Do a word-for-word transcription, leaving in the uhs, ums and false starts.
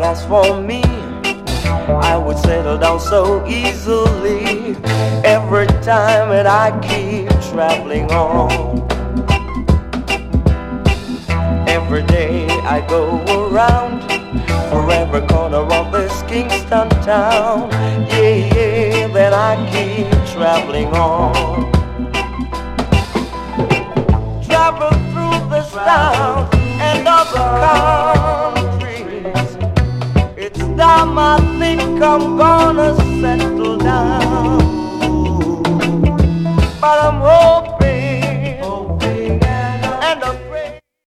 as for me, I would settle down so easily every time that I keep traveling on. Every day I go around for every corner of this Kingston town. Yeah, yeah, then I keep traveling on. Travel through this town and other countries. It's time I think I'm gonna settle down. But I'm hoping